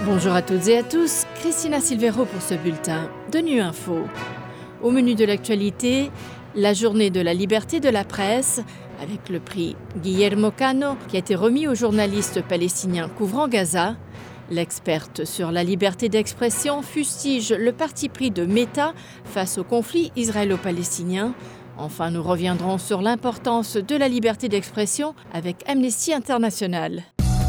Bonjour à toutes et à tous, Christina Silvero pour ce bulletin de Nu Info. Au menu de l'actualité, la journée de la liberté de la presse, avec le prix Guillermo Cano qui a été remis aux journalistes palestiniens couvrant Gaza. L'experte sur la liberté d'expression fustige le parti pris de Meta face au conflit israélo-palestinien. Enfin, nous reviendrons sur l'importance de la liberté d'expression avec Amnesty International.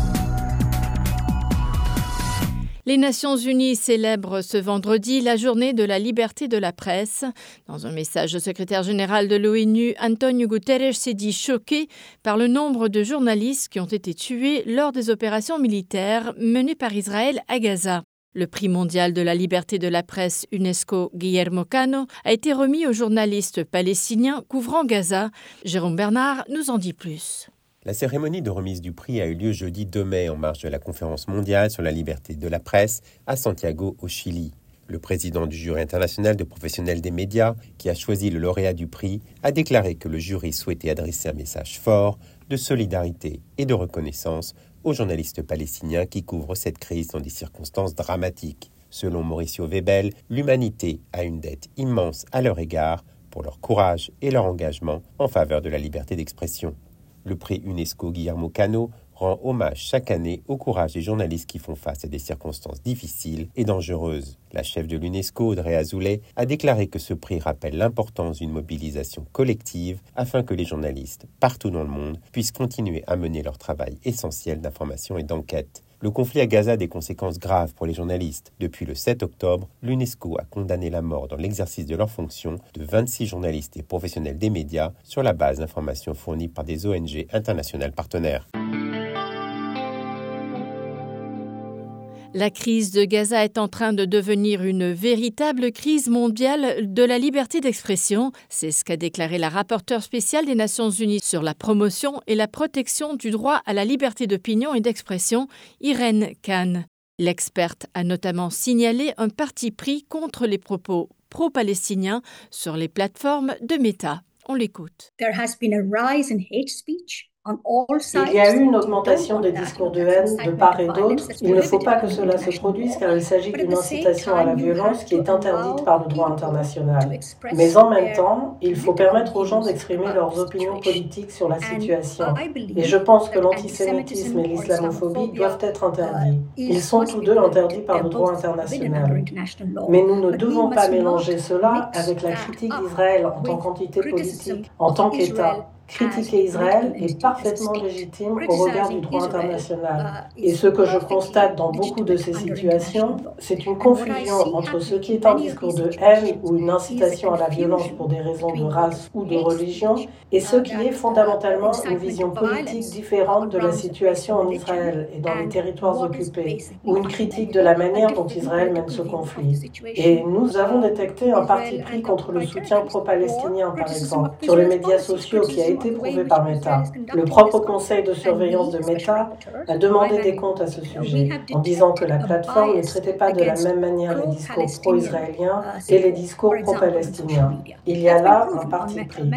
Les Nations Unies célèbrent ce vendredi la journée de la liberté de la presse. Dans un message, le secrétaire général de l'ONU, Antonio Guterres, s'est dit choqué par le nombre de journalistes qui ont été tués lors des opérations militaires menées par Israël à Gaza. Le prix mondial de la liberté de la presse UNESCO Guillermo Cano a été remis aux journalistes palestiniens couvrant Gaza. Jérôme Bernard nous en dit plus. La cérémonie de remise du prix a eu lieu jeudi 2 mai en marge de la conférence mondiale sur la liberté de la presse à Santiago, au Chili. Le président du jury international de professionnels des médias, qui a choisi le lauréat du prix, a déclaré que le jury souhaitait adresser un message fort de solidarité et de reconnaissance aux journalistes palestiniens qui couvrent cette crise dans des circonstances dramatiques. Selon Mauricio Webel, l'humanité a une dette immense à leur égard pour leur courage et leur engagement en faveur de la liberté d'expression. Le prix UNESCO Guillermo Cano rend hommage chaque année au courage des journalistes qui font face à des circonstances difficiles et dangereuses. La chef de l'UNESCO, Audrey Azoulay, a déclaré que ce prix rappelle l'importance d'une mobilisation collective afin que les journalistes, partout dans le monde, puissent continuer à mener leur travail essentiel d'information et d'enquête. Le conflit à Gaza a des conséquences graves pour les journalistes. Depuis le 7 octobre, l'UNESCO a condamné la mort dans l'exercice de leurs fonctions de 26 journalistes et professionnels des médias sur la base d'informations fournies par des ONG internationales partenaires. La crise de Gaza est en train de devenir une véritable crise mondiale de la liberté d'expression. C'est ce qu'a déclaré la rapporteure spéciale des Nations Unies sur la promotion et la protection du droit à la liberté d'opinion et d'expression, Irène Khan. L'experte a notamment signalé un parti pris contre les propos pro-palestiniens sur les plateformes de Meta. On l'écoute. There has been a rise in hate speech. Il y a eu une augmentation des discours de haine de part et d'autre. Il ne faut pas que cela se produise car il s'agit d'une incitation à la violence qui est interdite par le droit international. Mais en même temps, il faut permettre aux gens d'exprimer leurs opinions politiques sur la situation. Et je pense que l'antisémitisme et l'islamophobie doivent être interdits. Ils sont tous deux interdits par le droit international. Mais nous ne devons pas mélanger cela avec la critique d'Israël en tant qu'entité politique, en tant qu'État. Critiquer Israël est parfaitement légitime au regard du droit international. Et ce que je constate dans beaucoup de ces situations, c'est une confusion entre ce qui est un discours de haine ou une incitation à la violence pour des raisons de race ou de religion, et ce qui est fondamentalement une vision politique différente de la situation en Israël et dans les territoires occupés, ou une critique de la manière dont Israël mène ce conflit. Et nous avons détecté un parti pris contre le soutien pro-palestinien, par exemple, sur les médias sociaux qui a été prouvé par Meta. Le propre conseil de surveillance de Meta a demandé des comptes à ce sujet, en disant que la plateforme ne traitait pas de la même manière les discours pro-israéliens et les discours pro-palestiniens. Il y a là un parti pris.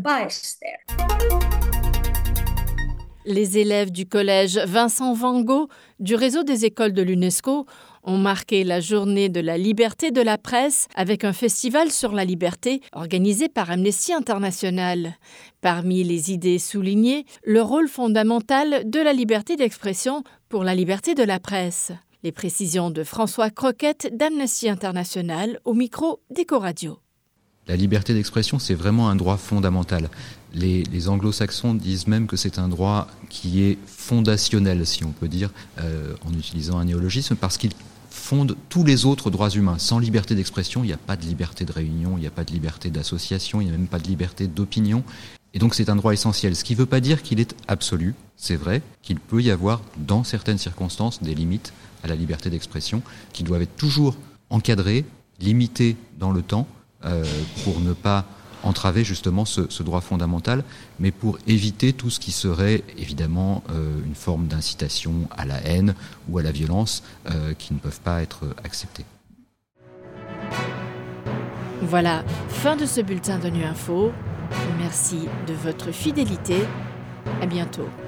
Les élèves du collège Vincent Van Gogh du réseau des écoles de l'UNESCO ont marqué la journée de la liberté de la presse avec un festival sur la liberté organisé par Amnesty International. Parmi les idées soulignées, le rôle fondamental de la liberté d'expression pour la liberté de la presse. Les précisions de François Croquette d'Amnesty International au micro d'Eco-Radio. La liberté d'expression, c'est vraiment un droit fondamental. Les anglo-saxons disent même que c'est un droit qui est fondationnel, si on peut dire, en utilisant un néologisme, parce qu'il fonde tous les autres droits humains. Sans liberté d'expression, il n'y a pas de liberté de réunion, il n'y a pas de liberté d'association, il n'y a même pas de liberté d'opinion. Et donc c'est un droit essentiel, ce qui ne veut pas dire qu'il est absolu. C'est vrai qu'il peut y avoir, dans certaines circonstances, des limites à la liberté d'expression qui doivent être toujours encadrées, limitées dans le temps, pour ne pas entraver justement ce droit fondamental, mais pour éviter tout ce qui serait évidemment une forme d'incitation à la haine ou à la violence qui ne peuvent pas être acceptées. Voilà, fin de ce bulletin de Nu Info. Merci de votre fidélité. À bientôt.